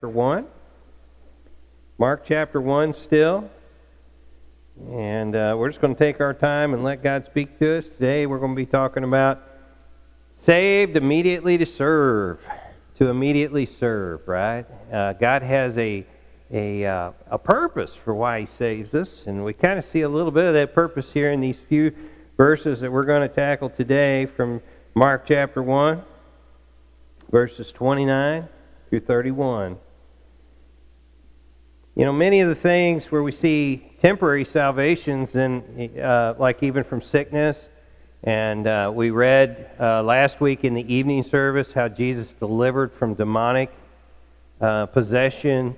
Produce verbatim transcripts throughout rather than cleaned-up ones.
Chapter one. Mark chapter one still. And uh, we're just going to take our time and let God speak to us. Today we're going to be talking about saved immediately to serve. To immediately serve, right? Uh, God has a a uh, a purpose for why He saves us. And we kind of see a little bit of that purpose here in these few verses that we're going to tackle today from Mark chapter one, verses twenty-nine through thirty-one. You know, many of the things where we see temporary salvations, and uh, like even from sickness, and uh, we read uh, last week in the evening service how Jesus delivered from demonic uh, possession.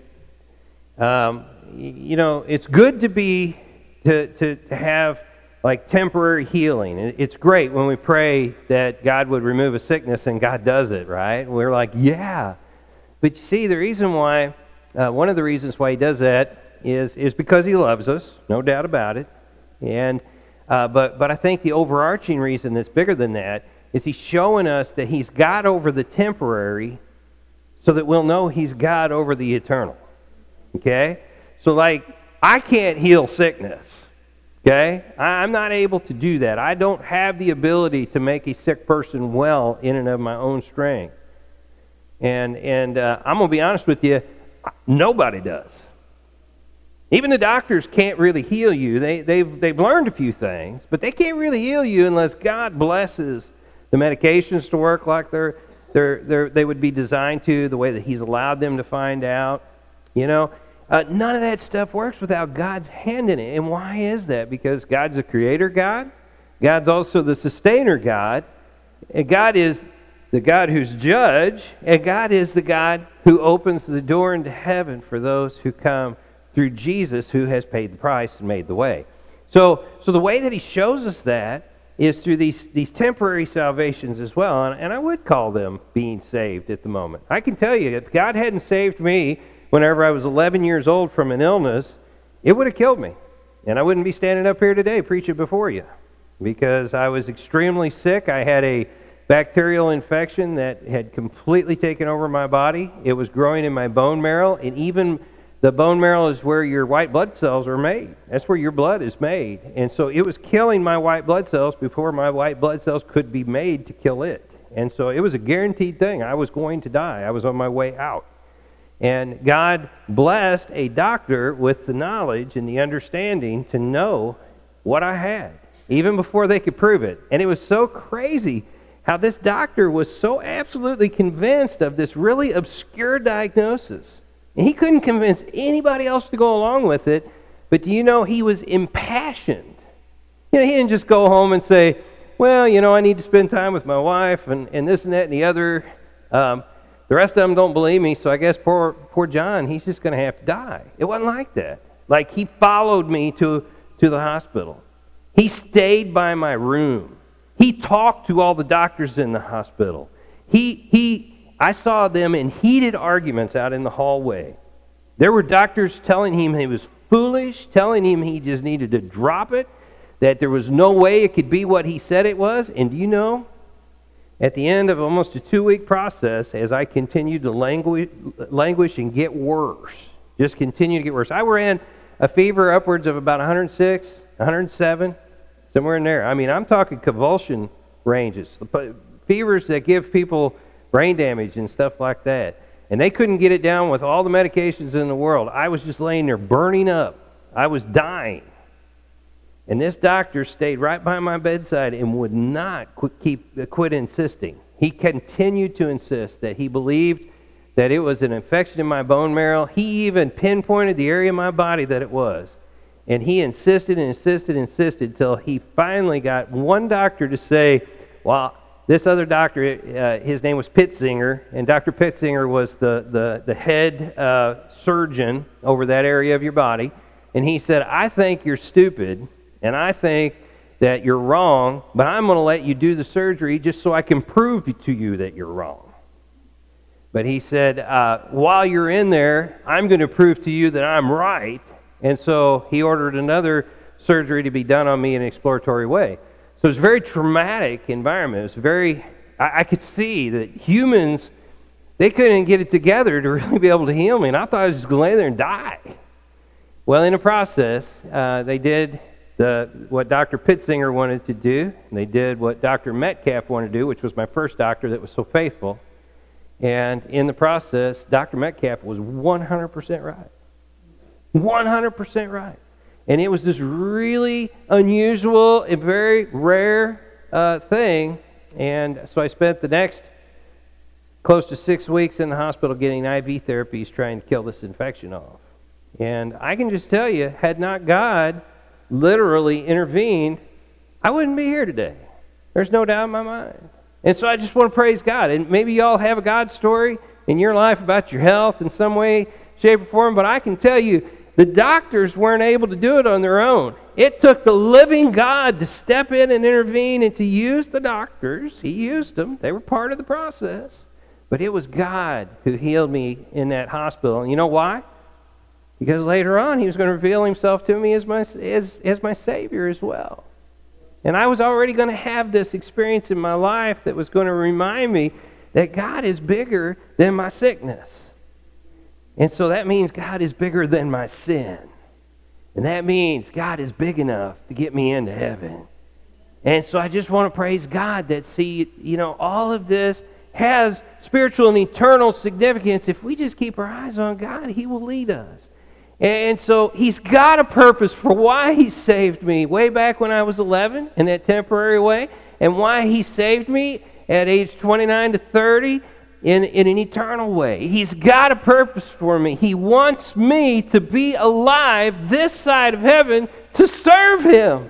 Um, you know, it's good to be to, to to have like temporary healing. It's great when we pray that God would remove a sickness, and God does it, right? We're like, yeah. But you see, the reason why. Uh, one of the reasons why He does that is is because He loves us, no doubt about it. And uh, but but I think the overarching reason that's bigger than that is He's showing us that He's God over the temporary, so that we'll know He's God over the eternal. Okay, so like I can't heal sickness. Okay, I, I'm not able to do that. I don't have the ability to make a sick person well in and of my own strength. And and uh, I'm gonna be honest with you. Nobody does. Even the doctors can't really heal you. They, they've, they've learned a few things, but they can't really heal you unless God blesses the medications to work like they're, they're, they're, they would be designed to, the way that He's allowed them to find out. You know, uh, none of that stuff works without God's hand in it. And why is that? Because God's a creator God. God's also the sustainer God. And God is the God who's judge, and God is the God who opens the door into heaven for those who come through Jesus, who has paid the price and made the way. So, so the way that He shows us that is through these, these temporary salvations as well, and, and I would call them being saved at the moment. I can tell you, if God hadn't saved me whenever I was eleven years old from an illness, it would have killed me, and I wouldn't be standing up here today preaching before you, because I was extremely sick. I had a bacterial infection that had completely taken over my body. It was growing in my bone marrow, and even the bone marrow is where your white blood cells are made. That's where your blood is made. And so it was killing my white blood cells before my white blood cells could be made to kill it. And so it was a guaranteed thing. I was going to die. I was on my way out. And God blessed a doctor with the knowledge and the understanding to know what I had, even before they could prove it. And it was so crazy how this doctor was so absolutely convinced of this really obscure diagnosis. And he couldn't convince anybody else to go along with it, but do you know he was impassioned? You know, he didn't just go home and say, well, you know, I need to spend time with my wife and, and this and that and the other. Um, the rest of them don't believe me, so I guess poor, poor John, he's just going to have to die. It wasn't like that. Like, he followed me to, to the hospital. He stayed by my room. He talked to all the doctors in the hospital. He, he, I saw them in heated arguments out in the hallway. There were doctors telling him he was foolish, telling him he just needed to drop it, that there was no way it could be what he said it was. And do you know, at the end of almost a two-week process, as I continued to languish, languish and get worse, just continue to get worse. I ran a fever upwards of about one hundred six, one hundred seven. Somewhere in there. I mean, I'm talking convulsion ranges. Fevers that give people brain damage and stuff like that. And they couldn't get it down with all the medications in the world. I was just laying there burning up. I was dying. And this doctor stayed right by my bedside and would not quit, keep, quit insisting. He continued to insist that he believed that it was an infection in my bone marrow. He even pinpointed the area of my body that it was. And he insisted and insisted and insisted until he finally got one doctor to say, well, this other doctor, uh, his name was Pitzinger, and Doctor Pitzinger was the, the, the head uh, surgeon over that area of your body. And he said, I think you're stupid, and I think that you're wrong, but I'm going to let you do the surgery just so I can prove to you that you're wrong. But he said, uh, while you're in there, I'm going to prove to you that I'm right. And so he ordered another surgery to be done on me in an exploratory way. So it was a very traumatic environment. It was very, I, I could see that humans they couldn't get it together to really be able to heal me, and I thought I was just going to lay there and die. Well, in the process, uh, they did the what Doctor Pitzinger wanted to do, and they did what Doctor Metcalf wanted to do, which was my first doctor that was so faithful. And in the process, Doctor Metcalf was one hundred percent right. one hundred percent right. And it was this really unusual and very rare uh, thing. And so I spent the next close to six weeks in the hospital getting I V therapies trying to kill this infection off. And I can just tell you, had not God literally intervened, I wouldn't be here today. There's no doubt in my mind. And so I just want to praise God. And maybe y'all have a God story in your life about your health in some way, shape, or form, but I can tell you, the doctors weren't able to do it on their own. It took the living God to step in and intervene and to use the doctors. He used them. They were part of the process. But it was God who healed me in that hospital. And you know why? Because later on, he was going to reveal himself to me as my, as, as my Savior as well. And I was already going to have this experience in my life that was going to remind me that God is bigger than my sickness. And so that means God is bigger than my sin. And that means God is big enough to get me into heaven. And so I just want to praise God that, see, you know, all of this has spiritual and eternal significance. If we just keep our eyes on God, he will lead us. And so he's got a purpose for why he saved me way back when I was eleven in that temporary way, and why he saved me at age twenty-nine to thirty in, in an eternal way. He's got a purpose for me. He wants me to be alive this side of heaven to serve him.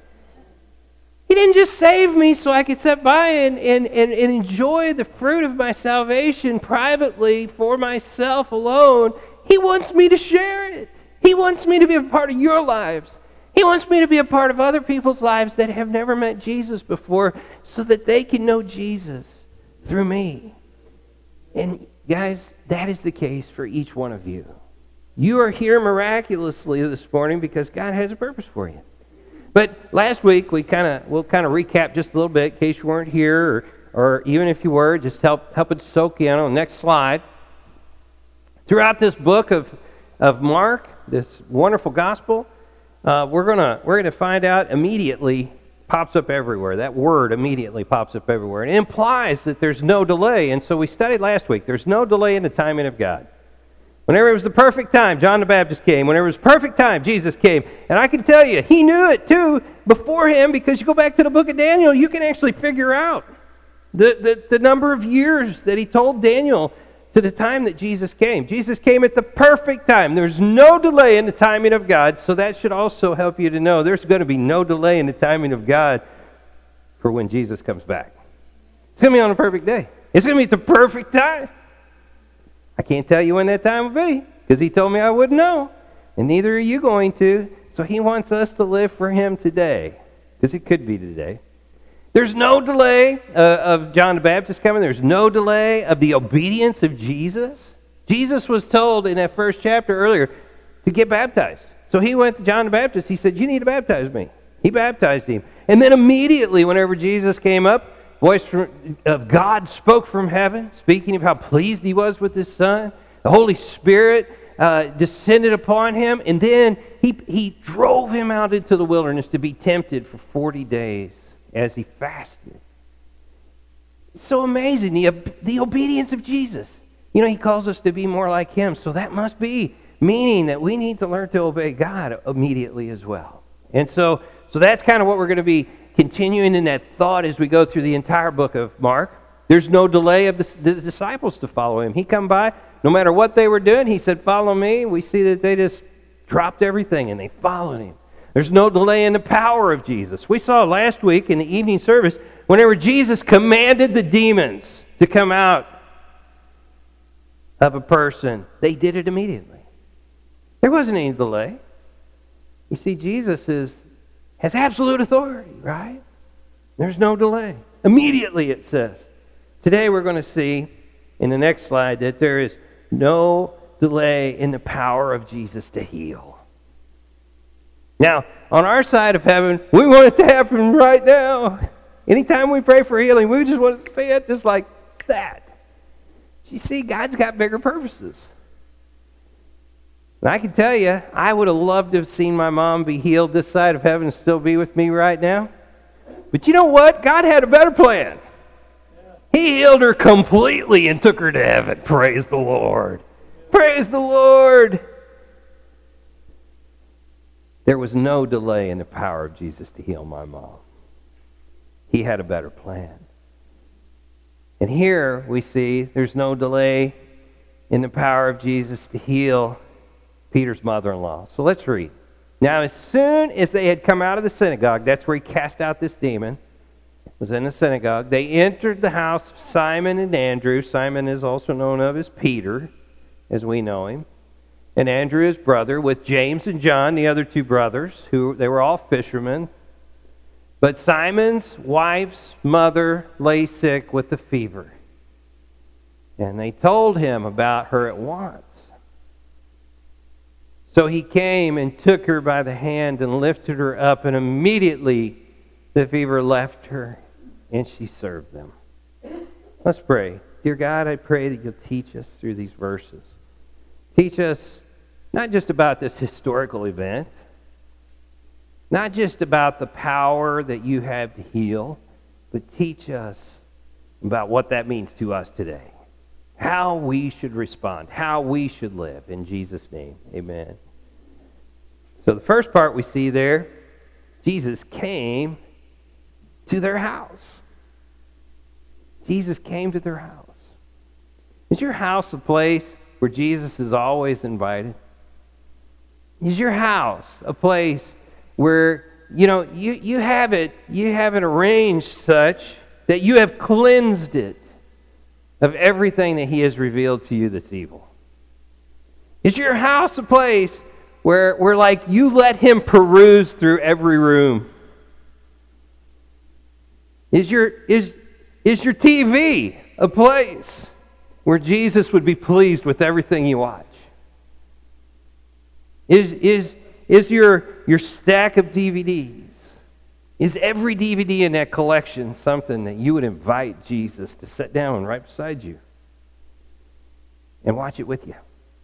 He didn't just save me so I could sit by and, and, and, and enjoy the fruit of my salvation privately for myself alone. He wants me to share it. He wants me to be a part of your lives. He wants me to be a part of other people's lives that have never met Jesus before, so that they can know Jesus through me. And guys, that is the case for each one of you. You are here miraculously this morning because God has a purpose for you. But last week, we kind of we'll kind of recap just a little bit in case you weren't here, or, or even if you were, just help help it soak in. On the next slide. Throughout this book of, of Mark, this wonderful gospel, uh, we're gonna we're gonna find out immediately pops up everywhere. That word immediately pops up everywhere. It implies that there's no delay. And so we studied last week. There's no delay in the timing of God. Whenever it was the perfect time, John the Baptist came. Whenever it was perfect time, Jesus came. And I can tell you, he knew it too before him, because you go back to the book of Daniel, you can actually figure out the, the, the number of years that he told Daniel to the time that Jesus came. Jesus came at the perfect time. There's no delay in the timing of God, so that should also help you to know there's going to be no delay in the timing of God for when Jesus comes back. It's going to be on a perfect day. It's going to be at the perfect time. I can't tell you when that time will be, because he told me I wouldn't know, and neither are you going to. So he wants us to live for him today, because it could be today. There's no delay uh, of John the Baptist coming. There's no delay of the obedience of Jesus. Jesus was told in that first chapter earlier to get baptized. So he went to John the Baptist. He said, you need to baptize me. He baptized him. And then immediately, whenever Jesus came up, voice from, of God spoke from heaven, speaking of how pleased he was with his son. The Holy Spirit uh, descended upon him. And then he, he drove him out into the wilderness to be tempted for forty days. As he fasted. It's so amazing, the, the obedience of Jesus. You know, he calls us to be more like him, so that must be meaning that we need to learn to obey God immediately as well. And so, so that's kind of what we're going to be continuing in that thought as we go through the entire book of Mark. There's no delay of the, the disciples to follow him. He come by, no matter what they were doing, he said, follow me. We see that they just dropped everything and they followed him. There's no delay in the power of Jesus. We saw last week in the evening service, whenever Jesus commanded the demons to come out of a person, they did it immediately. There wasn't any delay. You see, Jesus is, has absolute authority, right? There's no delay. Immediately, it says. Today we're going to see in the next slide that there is no delay in the power of Jesus to heal. Now, on our side of heaven, we want it to happen right now. Anytime we pray for healing, we just want to see it just like that. You see, God's got bigger purposes. And I can tell you, I would have loved to have seen my mom be healed this side of heaven and still be with me right now. But you know what? God had a better plan. He healed her completely and took her to heaven. Praise the Lord. Praise the Lord. There was no delay in the power of Jesus to heal my mom. He had a better plan. And here we see there's no delay in the power of Jesus to heal Peter's mother-in-law. So let's read. Now, as soon as they had come out of the synagogue, that's where he cast out this demon, was in the synagogue, they entered the house of Simon and Andrew. Simon is also known of as Peter, as we know him. And Andrew, his brother, with James and John, the other two brothers, who they were all fishermen. But Simon's wife's mother lay sick with a fever. And they told him about her at once. So he came and took her by the hand and lifted her up, and immediately the fever left her, and she served them. Let's pray. Dear God, I pray that you'll teach us through these verses. Teach us not just about this historical event, not just about the power that you have to heal, but teach us about what that means to us today. How we should respond, how we should live. In Jesus' name, amen. So the first part we see there, Jesus came to their house. Jesus came to their house. Is your house a place where Jesus is always invited? Is your house a place where, you know, you, you have it, you have it arranged such that you have cleansed it of everything that he has revealed to you that's evil? Is your house a place where, where like you let him peruse through every room? Is your is is your T V a place where Jesus would be pleased with everything you watch? Is is is your your stack of D V Ds, is every D V D in that collection something that you would invite Jesus to sit down right beside you and watch it with you?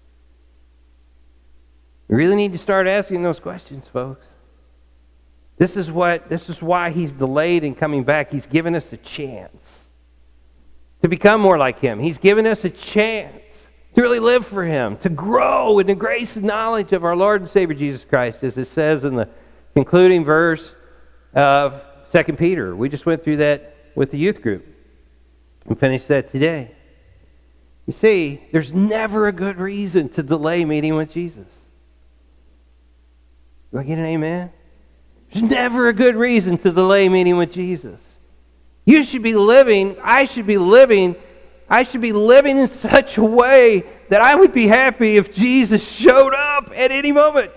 You really need to start asking those questions, folks. This is what this is why he's delayed in coming back. He's given us a chance to become more like him. He's given us a chance to really live for him, to grow in the grace and knowledge of our Lord and Savior Jesus Christ, as it says in the concluding verse of Second Peter. We just went through that with the youth group and finished that today. You see, there's never a good reason to delay meeting with Jesus. Do I get an amen? There's never a good reason to delay meeting with Jesus. You should be living, I should be living, I should be living in such a way that I would be happy if Jesus showed up at any moment.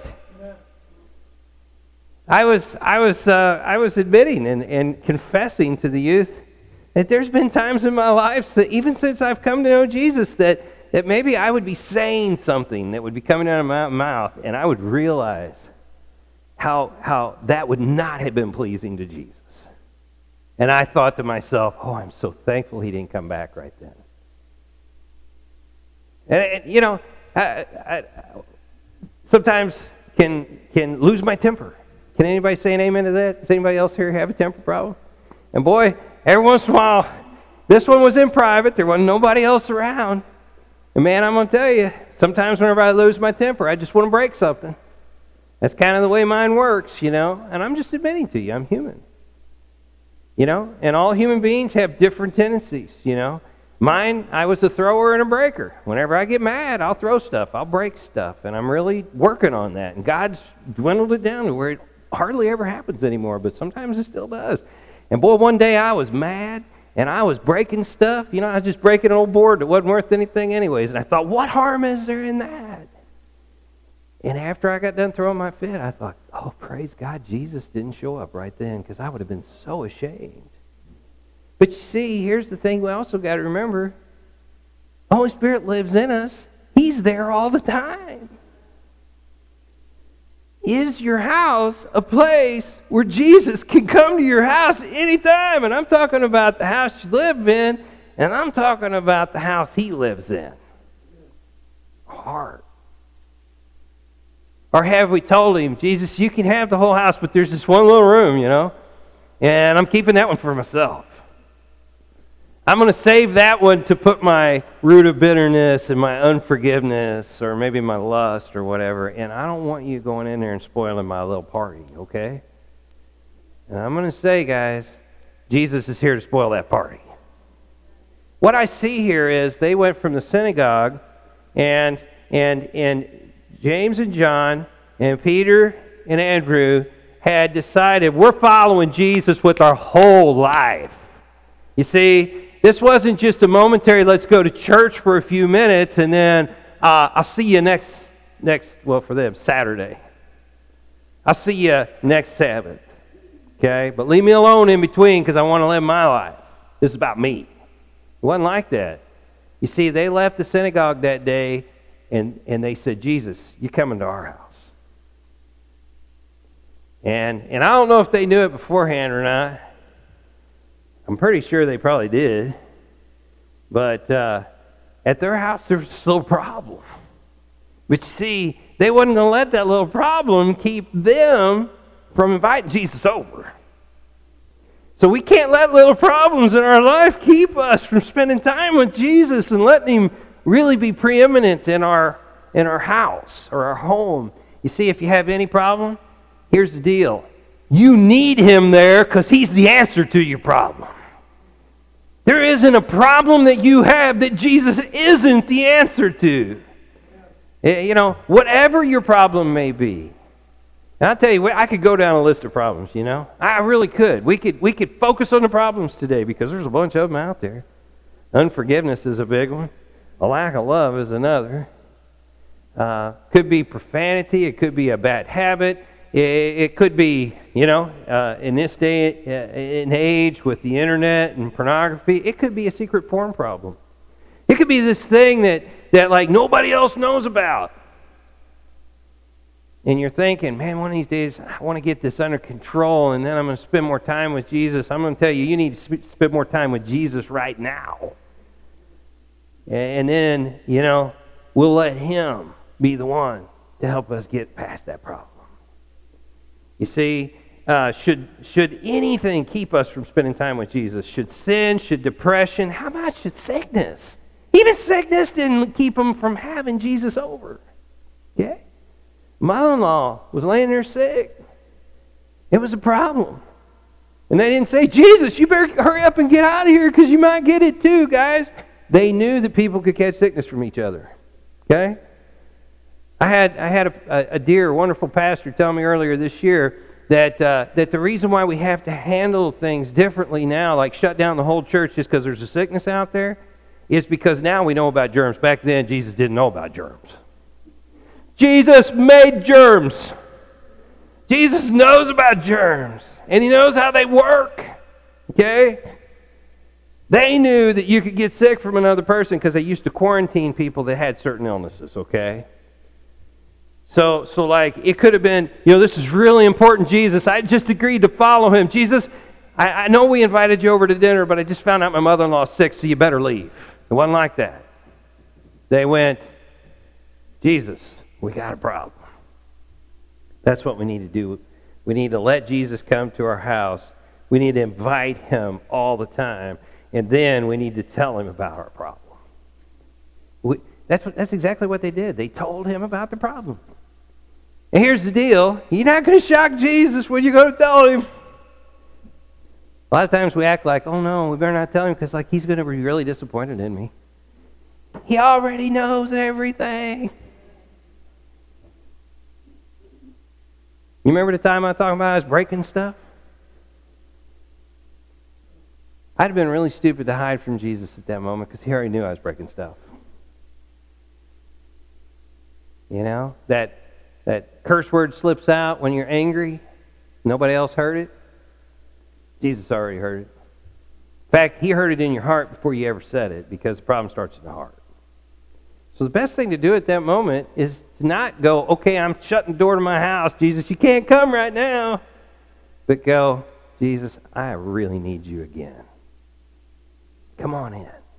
I was, I was, uh, I was admitting and, and confessing to the youth that there's been times in my life, that even since I've come to know Jesus, that, that maybe I would be saying something that would be coming out of my mouth, and I would realize how, how that would not have been pleasing to Jesus. And I thought to myself, oh, I'm so thankful he didn't come back right then. And, and you know, I, I sometimes can can lose my temper. Can anybody say an amen to that? Does anybody else here have a temper problem? And boy, every once in a while, this one was in private. There wasn't nobody else around. And man, I'm going to tell you, sometimes whenever I lose my temper, I just want to break something. That's kind of the way mine works, you know. And I'm just admitting to you, I'm human. You know, and all human beings have different tendencies, you know. Mine, I was a thrower and a breaker. Whenever I get mad, I'll throw stuff. I'll break stuff. And I'm really working on that. And God's dwindled it down to where it hardly ever happens anymore, but sometimes it still does. And boy, one day I was mad, and I was breaking stuff. You know, I was just breaking an old board that wasn't worth anything anyways. And I thought, what harm is there in that? And after I got done throwing my fit, I thought, oh, praise God, Jesus didn't show up right then, because I would have been so ashamed. But you see, here's the thing we also got to remember. The Holy Spirit lives in us. He's there all the time. Is your house a place where Jesus can come to your house anytime? And I'm talking about the house you live in, And I'm talking about the house he lives in. Heart. Or have we told him, Jesus, you can have the whole house, but there's this one little room, you know, and I'm keeping that one for myself. I'm going to save that one to put my root of bitterness and my unforgiveness or maybe my lust or whatever, and I don't want you going in there and spoiling my little party, okay? And I'm going to say, guys, Jesus is here to spoil that party. What I see here is they went from the synagogue, and and and James and John and Peter and Andrew had decided we're following Jesus with our whole life. You see, this wasn't just a momentary, let's go to church for a few minutes and then uh, I'll see you next, next, well for them, Saturday. I'll see you next Sabbath. Okay? But leave me alone in between because I want to live my life. This is about me. It wasn't like that. You see, they left the synagogue that day and, and they said, Jesus, you're coming to our house. And and I don't know if they knew it beforehand or not. I'm pretty sure they probably did. But uh, at their house, there was this little problem. But see, they wasn't going to let that little problem keep them from inviting Jesus over. So we can't let little problems in our life keep us from spending time with Jesus and letting him really be preeminent in our in our house or our home. You see, if you have any problem, here's the deal. You need him there because he's the answer to your problem. There isn't a problem that you have that Jesus isn't the answer to. You know, whatever your problem may be. And I'll tell you, I could go down a list of problems, you know. I really could. We could we could focus on the problems today because there's a bunch of them out there. Unforgiveness is a big one. A lack of love is another. Uh, could be profanity. It could be a bad habit. It, it could be, you know, uh, in this day and age with the internet and pornography, it could be a secret porn problem. It could be this thing that, that like nobody else knows about. And you're thinking, man, one of these days I want to get this under control and then I'm going to spend more time with Jesus. I'm going to tell you, you need to sp- spend more time with Jesus right now. And then, you know, we'll let him be the one to help us get past that problem. You see, uh, should should anything keep us from spending time with Jesus? Should sin, should depression, how about should sickness? Even sickness didn't keep them from having Jesus over. Okay? Mother-in-law was laying there sick. It was a problem. And they didn't say, Jesus, you better hurry up and get out of here because you might get it too, guys. They knew that people could catch sickness from each other. Okay? I had I had a, a dear, wonderful pastor tell me earlier this year that uh, that the reason why we have to handle things differently now, like shut down the whole church just because there's a sickness out there, is because now we know about germs. Back then, Jesus didn't know about germs. Jesus made germs. Jesus knows about germs, and he knows how they work. Okay? They knew that you could get sick from another person because they used to quarantine people that had certain illnesses, okay? So, so like, it could have been, you know, this is really important, Jesus. I just agreed to follow him. Jesus, I, I know we invited you over to dinner, but I just found out my mother-in-law is sick, so you better leave. It wasn't like that. They went, Jesus, we got a problem. That's what we need to do. We need to let Jesus come to our house. We need to invite him all the time. And then we need to tell him about our problem. We, that's, what, that's exactly what they did. They told him about the problem. And here's the deal. You're not going to shock Jesus when you go to tell him. A lot of times we act like, oh no, we better not tell him because like he's going to be really disappointed in me. He already knows everything. You remember the time I was talking about I was breaking stuff? I'd have been really stupid to hide from Jesus at that moment because he already knew I was breaking stuff. You know, that that curse word slips out when you're angry. Nobody else heard it. Jesus already heard it. In fact, he heard it in your heart before you ever said it because the problem starts in the heart. So the best thing to do at that moment is to not go, okay, I'm shutting the door to my house. Jesus, you can't come right now. But go, Jesus, I really need you again. Come on in.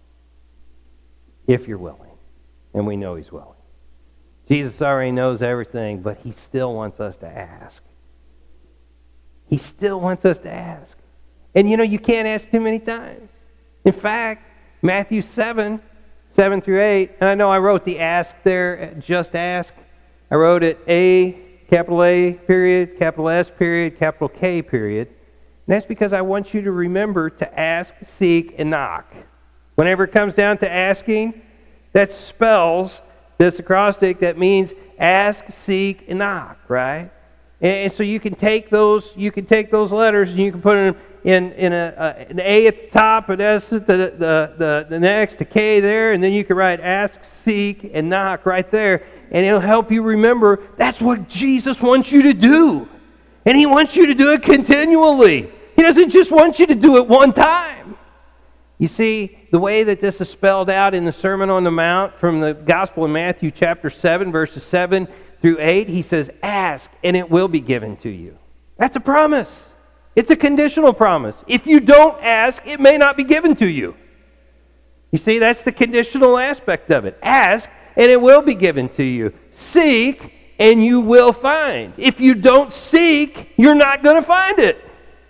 if you're willing. And we know he's willing. Jesus already knows everything, but he still wants us to ask. He still wants us to ask. And you know, you can't ask too many times. In fact, Matthew seven, seven through eight, and I know I wrote the ask there, just ask. I wrote it A, capital A, period, capital S, period, capital K, period. And that's because I want you to remember to ask, seek, and knock. Whenever it comes down to asking, that spells this acrostic that means ask, seek, and knock, right? And so you can take those, you can take those letters and you can put them in in a, a an A at the top, an S at the, the the the next, a K there, and then you can write ask, seek, and knock right there, and it'll help you remember that's what Jesus wants you to do, and he wants you to do it continually. He doesn't just want you to do it one time. You see, the way that this is spelled out in the Sermon on the Mount from the Gospel in Matthew chapter seven, verses seven through eight, he says, ask and it will be given to you. That's a promise. It's a conditional promise. If you don't ask, it may not be given to you. You see, that's the conditional aspect of it. Ask and it will be given to you. Seek and you will find. If you don't seek, you're not going to find it.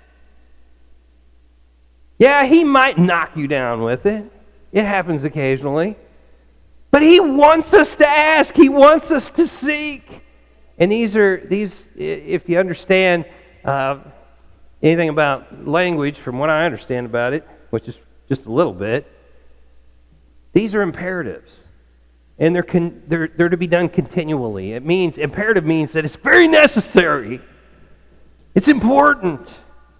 Yeah, he might knock you down with it. It happens occasionally. But he wants us to ask. He wants us to seek. And these are, these, if you understand uh, anything about language, from what I understand about it, which is just a little bit, these are imperatives. And they're, con- they're, they're to be done continually. It means, imperative means that it's very necessary. It's important.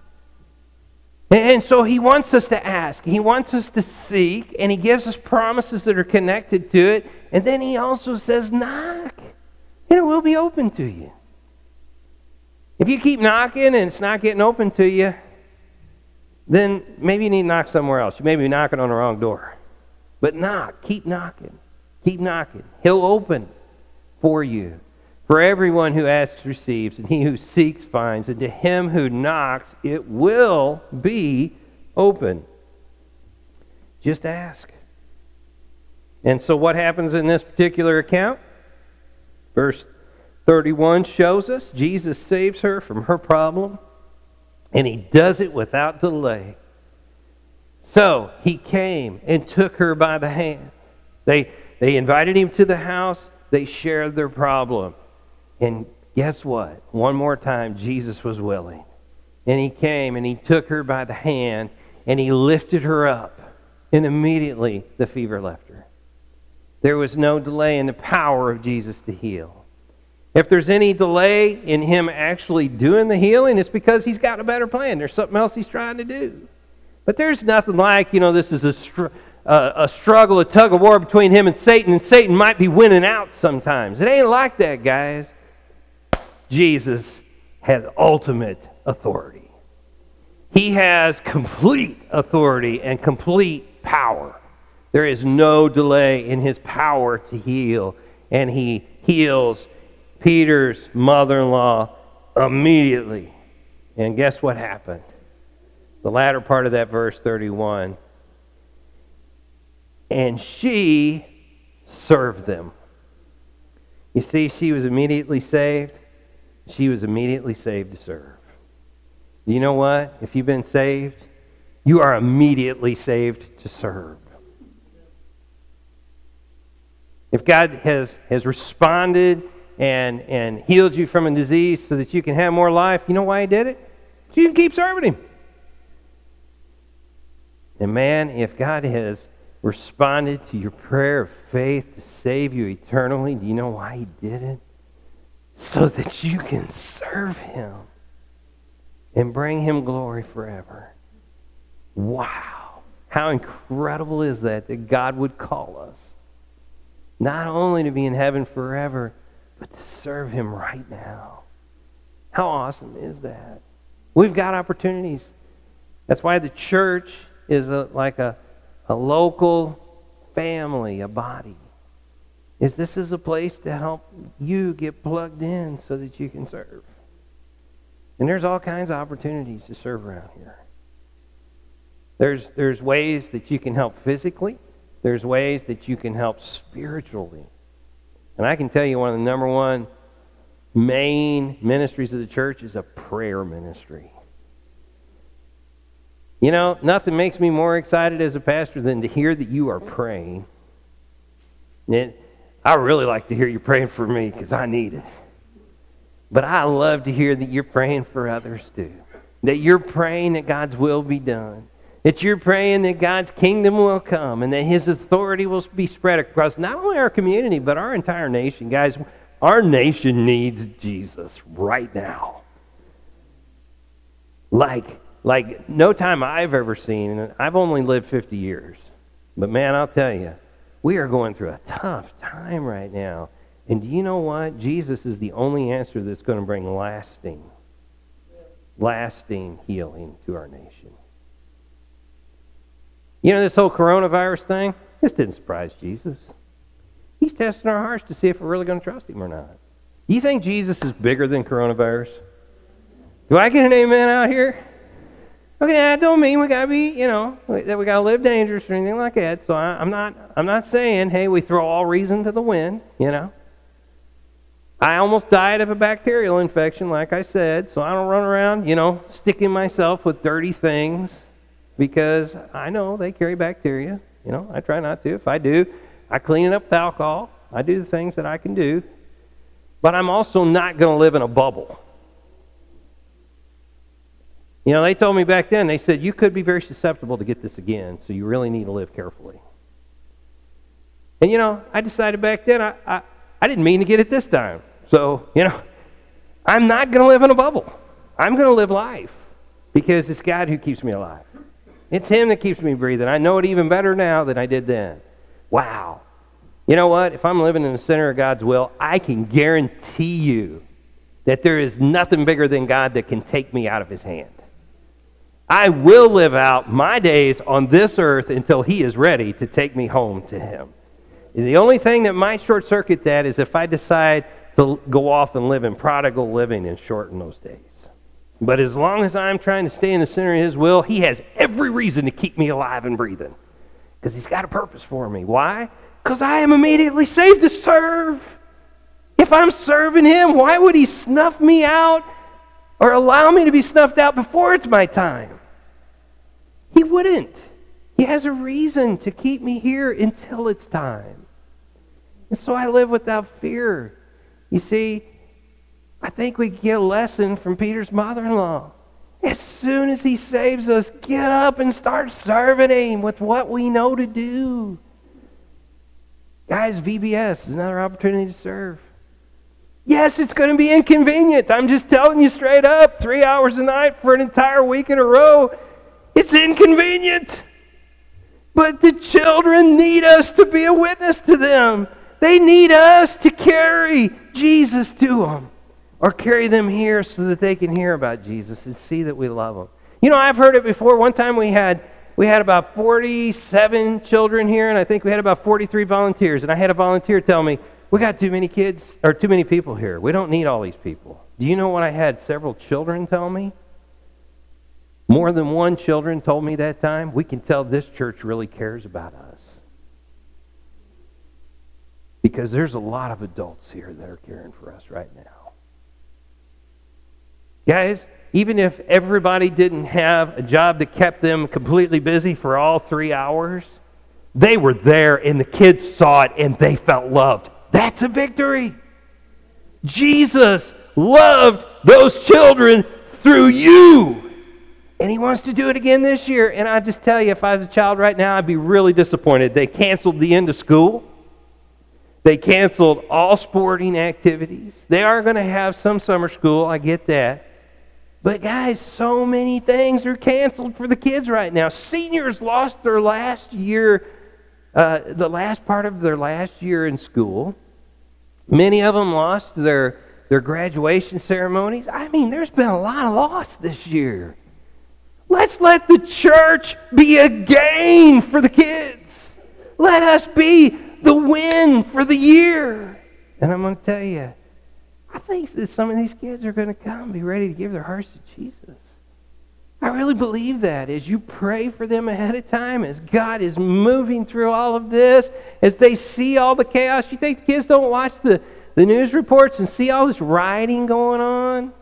And so he wants us to ask. He wants us to seek. And he gives us promises that are connected to it. And then he also says, knock. And it will be open to you. If you keep knocking and it's not getting open to you, then maybe you need to knock somewhere else. You may be knocking on the wrong door. But knock. Keep knocking. Keep knocking. He'll open for you. For everyone who asks receives, and he who seeks finds, and to him who knocks it will be open. Just ask. And so what happens in this particular account? Verse thirty-one shows us Jesus saves her from her problem, and he does it without delay. So he came and took her by the hand. They, they invited him to the house. They shared their problem. And guess what? One more time, Jesus was willing. And he came and he took her by the hand and he lifted her up. And immediately the fever left her. There was no delay in the power of Jesus to heal. If there's any delay in him actually doing the healing, it's because he's got a better plan. There's something else he's trying to do. But there's nothing like, you know, this is a, str- uh, a struggle, a tug of war between him and Satan, and Satan might be winning out sometimes. It ain't like that, guys. Jesus has ultimate authority. He has complete authority and complete power. There is no delay in his power to heal. And he heals Peter's mother-in-law immediately. And guess what happened? The latter part of that verse thirty-one. And she served them. You see, she was immediately saved. She was immediately saved to serve. Do you know what? If you've been saved, you are immediately saved to serve. If God has, has responded and, and healed you from a disease so that you can have more life, you know why he did it? So you can keep serving him. And man, if God has responded to your prayer of faith to save you eternally, do you know why he did it? So that you can serve him and bring him glory forever. Wow. How incredible is that, that God would call us not only to be in heaven forever, but to serve him right now. How awesome is that? We've got opportunities. That's why the church is a, like a, a local family, a body. Is this is a place to help you get plugged in so that you can serve. And there's all kinds of opportunities to serve around here. There's, there's ways that you can help physically. There's ways that you can help spiritually. There's ways that you can help financially. There's ways that you can help there's ways that you can help spiritually. And I can tell you one of the number one main ministries of the church is a prayer ministry. You know, nothing makes me more excited as a pastor than to hear that you are praying. And I really like to hear you praying for me because I need it. But I love to hear that you're praying for others too. That you're praying that God's will be done. That you're praying that God's kingdom will come and that His authority will be spread across not only our community but our entire nation. Guys, our nation needs Jesus right now. Like... Like no time I've ever seen, and I've only lived fifty years. But man, I'll tell you, we are going through a tough time right now. And do you know what? Jesus is the only answer that's going to bring lasting, lasting healing to our nation. You know this whole coronavirus thing? This didn't surprise Jesus. He's testing our hearts to see if we're really going to trust Him or not. Do you think Jesus is bigger than coronavirus? Do I get an amen out here? Okay, that don't mean we gotta be, you know, that we gotta live dangerous or anything like that. So I, I'm not, I'm not saying, hey, we throw all reason to the wind. You know, I almost died of a bacterial infection, like I said. So I don't run around, you know, sticking myself with dirty things because I know they carry bacteria. You know, I try not to. If I do, I clean it up with alcohol. I do the things that I can do. But I'm also not going to live in a bubble. You know, they told me back then, they said, you could be very susceptible to get this again, so you really need to live carefully. And, you know, I decided back then, I, I, I didn't mean to get it this time. So, you know, I'm not going to live in a bubble. I'm going to live life because it's God who keeps me alive. It's Him that keeps me breathing. I know it even better now than I did then. Wow. You know what? If I'm living in the center of God's will, I can guarantee you that there is nothing bigger than God that can take me out of His hand. I will live out my days on this earth until He is ready to take me home to Him. And the only thing that might short-circuit that is if I decide to go off and live in prodigal living and shorten those days. But as long as I'm trying to stay in the center of His will, He has every reason to keep me alive and breathing. Because He's got a purpose for me. Why? Because I am immediately saved to serve. If I'm serving Him, why would He snuff me out or allow me to be snuffed out before it's my time? He wouldn't. He has a reason to keep me here until it's time. And so I live without fear. You see, I think we get a lesson from Peter's mother-in-law. As soon as he saves us, get up and start serving Him with what we know to do. Guys, V B S is another opportunity to serve. Yes, it's going to be inconvenient. I'm just telling you straight up, three hours a night for an entire week in a row. It's inconvenient. But the children need us to be a witness to them. They need us to carry Jesus to them. Or carry them here so that they can hear about Jesus and see that we love them. You know, I've heard it before. One time we had we had about forty-seven children here, and I think we had about forty-three volunteers. And I had a volunteer tell me, we got too many kids, or too many people here. We don't need all these people. Do you know what I had several children tell me? More than one children told me that time, we can tell this church really cares about us. Because there's a lot of adults here that are caring for us right now. Guys, even if everybody didn't have a job that kept them completely busy for all three hours, they were there and the kids saw it and they felt loved. That's a victory. Jesus loved those children through you. And He wants to do it again this year. And I just tell you, if I was a child right now, I'd be really disappointed. They canceled the end of school. They canceled all sporting activities. They are going to have some summer school. I get that. But guys, so many things are canceled for the kids right now. Seniors lost their last year, uh, the last part of their last year in school. Many of them lost their, their graduation ceremonies. I mean, there's been a lot of loss this year. Let's let the church be a gain for the kids. Let us be the win for the year. And I'm going to tell you, I think that some of these kids are going to come be ready to give their hearts to Jesus. I really believe that as you pray for them ahead of time, as God is moving through all of this, as they see all the chaos. You think the kids don't watch the, the news reports and see all this rioting going on?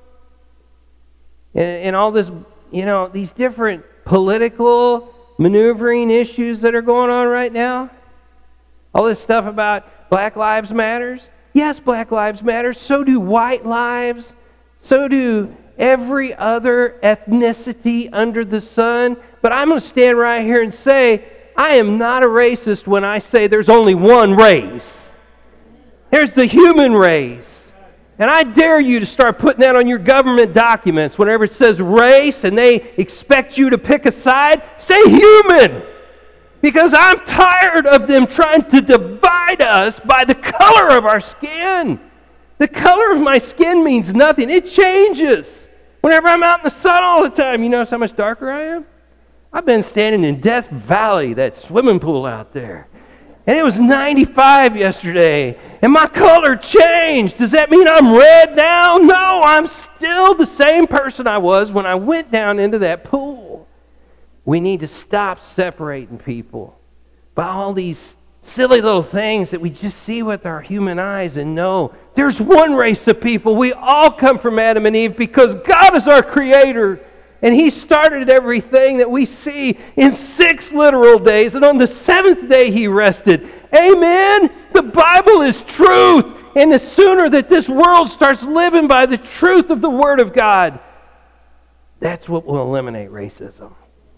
And, and all this, you know, these different political maneuvering issues that are going on right now? All this stuff about Black Lives Matters? Yes, Black Lives Matter. So do white lives. So do every other ethnicity under the sun. But I'm going to stand right here and say, I am not a racist when I say there's only one race. There's the human race. And I dare you to start putting that on your government documents. Whenever it says race and they expect you to pick a side, say human. Because I'm tired of them trying to divide us by the color of our skin. The color of my skin means nothing. It changes. Whenever I'm out in the sun all the time, you notice how much darker I am? I've been standing in Death Valley, that swimming pool out there. And it was ninety-five yesterday, and my color changed. Does that mean I'm red now? No, I'm still the same person I was when I went down into that pool. We need to stop separating people by all these silly little things that we just see with our human eyes and know there's one race of people. We all come from Adam and Eve because God is our creator. And He started everything that we see in six literal days. And on the seventh day He rested. Amen? The Bible is truth. And the sooner that this world starts living by the truth of the Word of God, that's what will eliminate racism.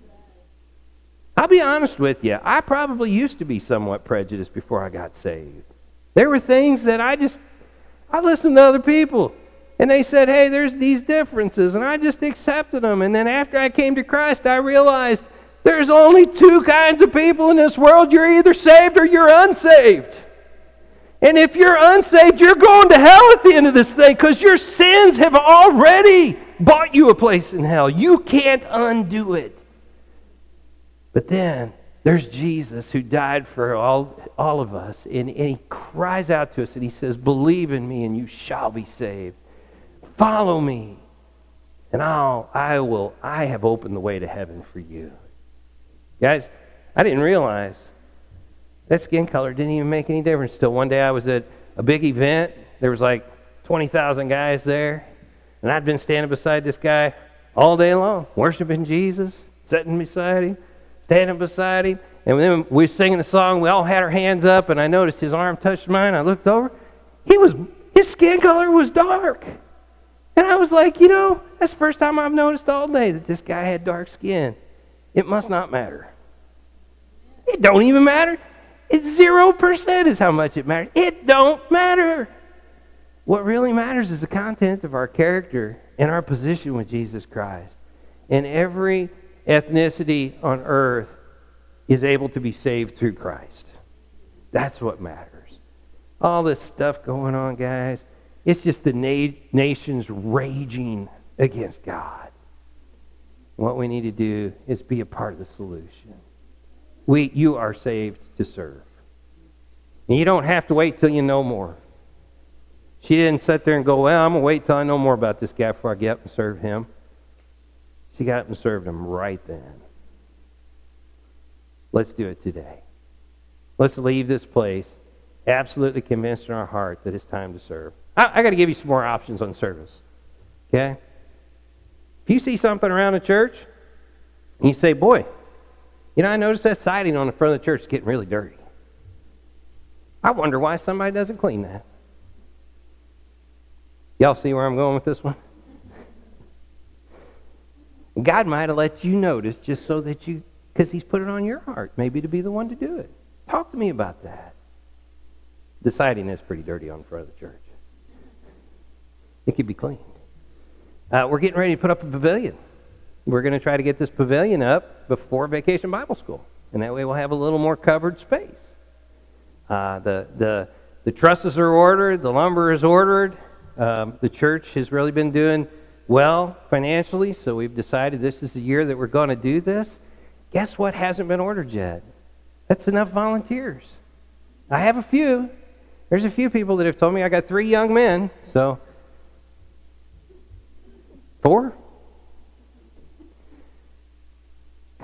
I'll be honest with you. I probably used to be somewhat prejudiced before I got saved. There were things that I just, I listened to other people. And they said, hey, there's these differences. And I just accepted them. And then after I came to Christ, I realized there's only two kinds of people in this world. You're either saved or you're unsaved. And if you're unsaved, you're going to hell at the end of this thing because your sins have already bought you a place in hell. You can't undo it. But then there's Jesus who died for all, all of us. And, and He cries out to us and He says, believe in me and you shall be saved. Follow me, and I'll, I will, I have opened the way to heaven for you. Guys, I didn't realize that skin color didn't even make any difference until one day I was at a big event. There was like twenty thousand guys there, and I'd been standing beside this guy all day long, worshiping Jesus, sitting beside Him, standing beside Him, and then we were singing the song, we all had our hands up, and I noticed his arm touched mine. I looked over. He was, his skin color was dark. And I was like, you know, that's the first time I've noticed all day that this guy had dark skin. It must not matter. It don't even matter. It's zero percent is how much it matters. It don't matter. What really matters is the content of our character and our position with Jesus Christ. And every ethnicity on earth is able to be saved through Christ. That's what matters. All this stuff going on, guys. It's just the na- nations raging against God. What we need to do is be a part of the solution. We, you are saved to serve. And you don't have to wait till you know more. She didn't sit there and go, well, I'm going to wait till I know more about this guy before I get up and serve him. She got up and served him right then. Let's do it today. Let's leave this place absolutely convinced in our heart that it's time to serve. I, I got to give you some more options on service. Okay? If you see something around the church, and you say, boy, you know, I noticed that siding on the front of the church is getting really dirty. I wonder why somebody doesn't clean that. Y'all see where I'm going with this one? God might have let you notice just so that you, because He's put it on your heart, maybe to be the one to do it. Talk to me about that. The siding is pretty dirty on the front of the church. It could be cleaned. Uh, we're getting ready to put up a pavilion. We're going to try to get this pavilion up before Vacation Bible School. And that way we'll have a little more covered space. Uh, the, the, the trusses are ordered. The lumber is ordered. Um, the church has really been doing well financially, so we've decided this is the year that we're going to do this. Guess what hasn't been ordered yet? That's enough volunteers. I have a few. There's a few people that have told me. I got three young men, so four?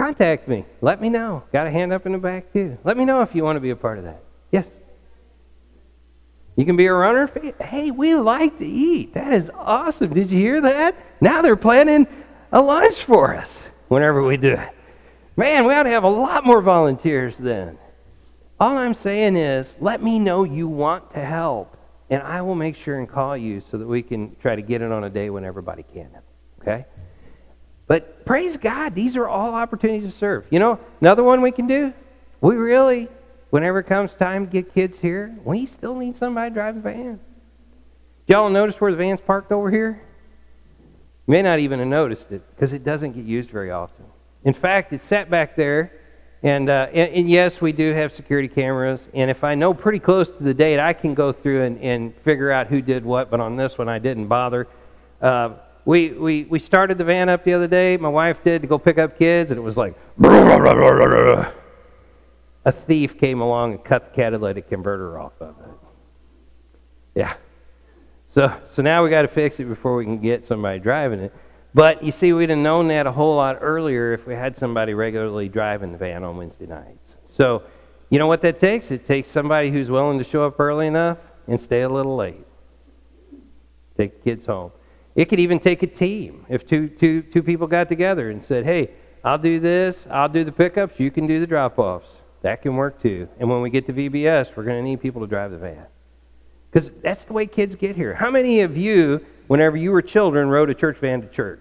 contact me. Let me know. Got a hand up in the back, too. Let me know if you want to be a part of that. Yes? You can be a runner? Hey, we like to eat. That is awesome. Did you hear that? Now they're planning a lunch for us whenever we do it. Man, we ought to have a lot more volunteers then. All I'm saying is, let me know you want to help, and I will make sure and call you so that we can try to get it on a day when everybody can. Okay? But praise God, these are all opportunities to serve. You know, another one we can do, we really, whenever it comes time to get kids here, we still need somebody to drive the van. Y'all notice where the van's parked over here? You may not even have noticed it because it doesn't get used very often. In fact, it's sat back there, and, uh, and, and yes, we do have security cameras, and if I know pretty close to the date, I can go through and, and figure out who did what, but on this one, I didn't bother. Uh, we, we, we started the van up the other day, my wife did, to go pick up kids, and it was like, a thief came along and cut the catalytic converter off of it. Yeah. So, so now we got to fix it before we can get somebody driving it. But you see, we'd have known that a whole lot earlier if we had somebody regularly driving the van on Wednesday nights. So, you know what that takes? It takes somebody who's willing to show up early enough and stay a little late. Take the kids home. It could even take a team. If two, two, two people got together and said, hey, I'll do this, I'll do the pickups, you can do the drop-offs. That can work too. And when we get to V B S, we're going to need people to drive the van. Because that's the way kids get here. How many of you, whenever you were children, rode a church van to church?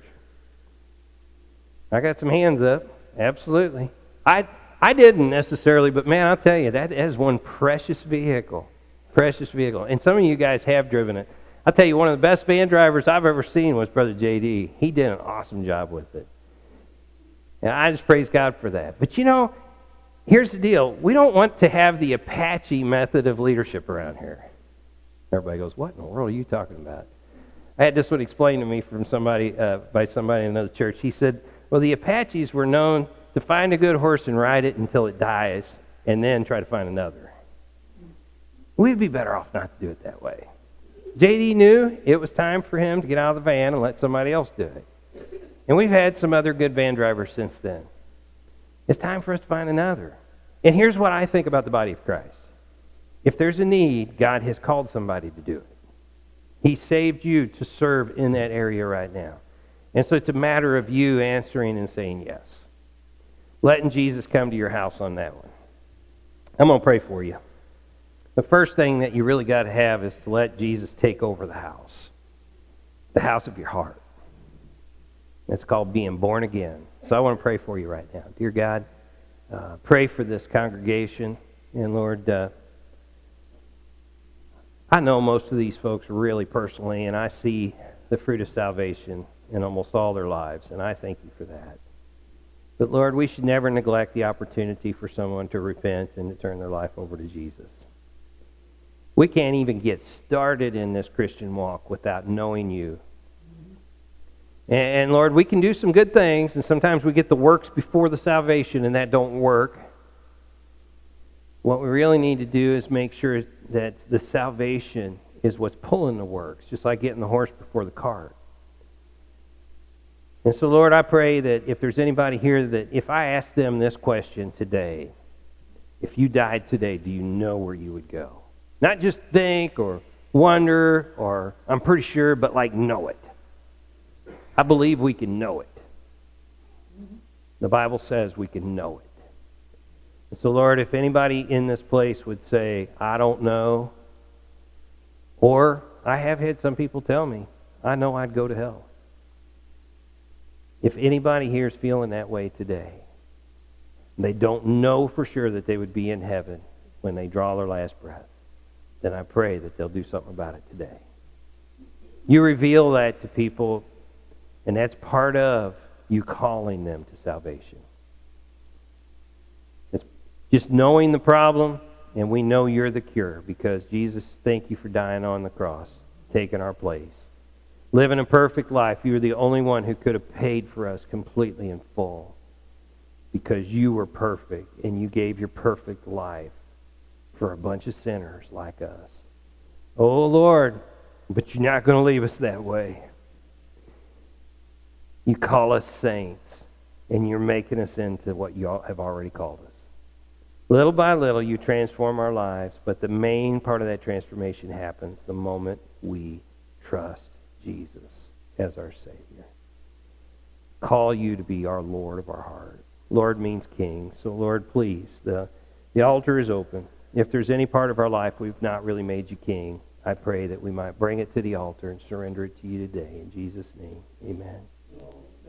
I got some hands up. Absolutely. I I didn't necessarily, but man, I'll tell you, that is one precious vehicle. Precious vehicle. And some of you guys have driven it. I'll tell you, one of the best van drivers I've ever seen was Brother J D. He did an awesome job with it. And I just praise God for that. But you know, here's the deal. We don't want to have the Apache method of leadership around here. Everybody goes, what in the world are you talking about? I had this one explained to me from somebody, uh, by somebody in another church. He said, well, the Apaches were known to find a good horse and ride it until it dies, and then try to find another. We'd be better off not to do it that way. J D knew it was time for him to get out of the van and let somebody else do it. And we've had some other good van drivers since then. It's time for us to find another. And here's what I think about the body of Christ. If there's a need, God has called somebody to do it. He saved you to serve in that area right now. And so it's a matter of you answering and saying yes. Letting Jesus come to your house on that one. I'm going to pray for you. The first thing that you really got to have is to let Jesus take over the house. The house of your heart. It's called being born again. So I want to pray for you right now. Dear God, uh, pray for this congregation. And Lord, uh, I know most of these folks really personally, and I see the fruit of salvation in almost all their lives, and I thank you for that. But Lord, we should never neglect the opportunity for someone to repent and to turn their life over to Jesus. We can't even get started in this Christian walk without knowing you. And, and Lord, we can do some good things, and sometimes we get the works before the salvation, and that don't work. What we really need to do is make sure that the salvation is what's pulling the works, just like getting the horse before the cart. And so, Lord, I pray that if there's anybody here that if I ask them this question today, if you died today, do you know where you would go? Not just think or wonder or I'm pretty sure, but like know it. I believe we can know it. The Bible says we can know it. And so, Lord, if anybody in this place would say, I don't know, or I have had some people tell me, I know I'd go to hell. If anybody here is feeling that way today, they don't know for sure that they would be in heaven when they draw their last breath, then I pray that they'll do something about it today. You reveal that to people, and that's part of you calling them to salvation. It's just knowing the problem, and we know you're the cure because Jesus, thank you for dying on the cross, taking our place. Living a perfect life. You were the only one who could have paid for us completely and full because you were perfect and you gave your perfect life for a bunch of sinners like us. Oh, Lord, but you're not going to leave us that way. You call us saints. and you're making us into what you have already called us. Little by little, you transform our lives, but the main part of that transformation happens the moment we trust Jesus as our Savior. Call you to be our Lord of our heart. Lord means King. So, Lord, please, the, the altar is open. If there's any part of our life we've not really made you King, I pray that we might bring it to the altar and surrender it to you today. In Jesus' name, amen.